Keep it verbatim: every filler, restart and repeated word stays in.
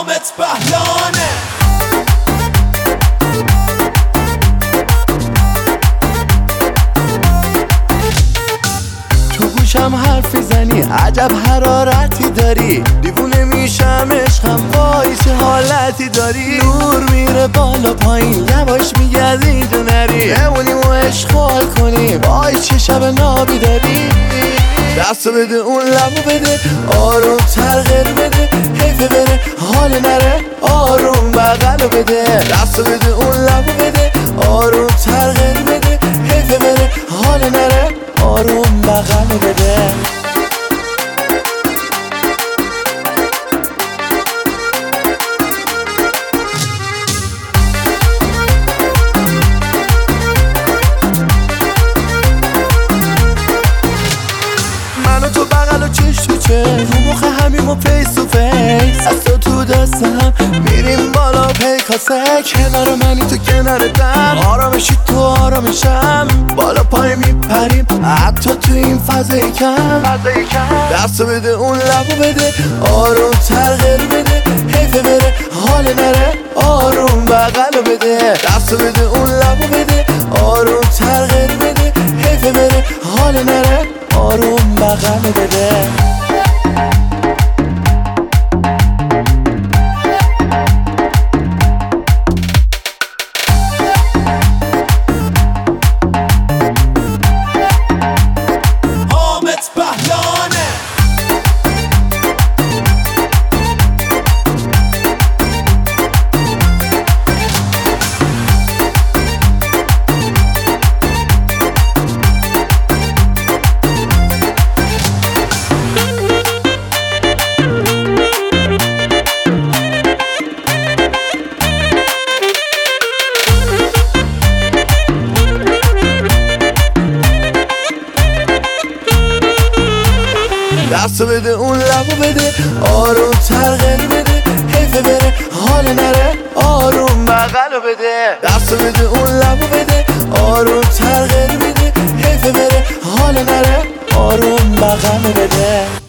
حامد بهلانه. تو گوشم حرفی زنی، عجب حرارتی داری، دیوونه میشم عشقم، وای چه حالتی داری. نور میره بالا پایین، یواش میگردی اینجا نری، بمونیم و اشغال کنیم، وای چه شب نابی داری. دستو بده اون لبو بده، آروم تر غیر بده، حیفه بره حال نره، آروم بغلو بده. دستو بده اون لبو بده، آروم تر غیر بده، حیفه بره حال نره، آروم بغلو بده. منو تو بغل و چش تو چش، رو مخ همیم و فیس تو فیس، از تو تو دست هم میریم بالا پیکاسه. کنار منی تو کنار دم، آرامشی تو آرامشم، بالا پای میپریم حتی تو این فضای کم. دستو بده اون لبو بده، آروم تر غیر بده، حیفه بره حال نره، آروم بغلو بده. دستو بده اون لبو بده، آروم تر غیر بده، حیفه بره حال نره، آروم بغلو بده. دستو بده اون لبو بده، آروم تر غیر بده، حیفه بره حال نره، آروم بغلو بده. دستو بده اون لبو بده، آروم تر غیر بده، حیفه بره حال نره، آروم بغلو بده.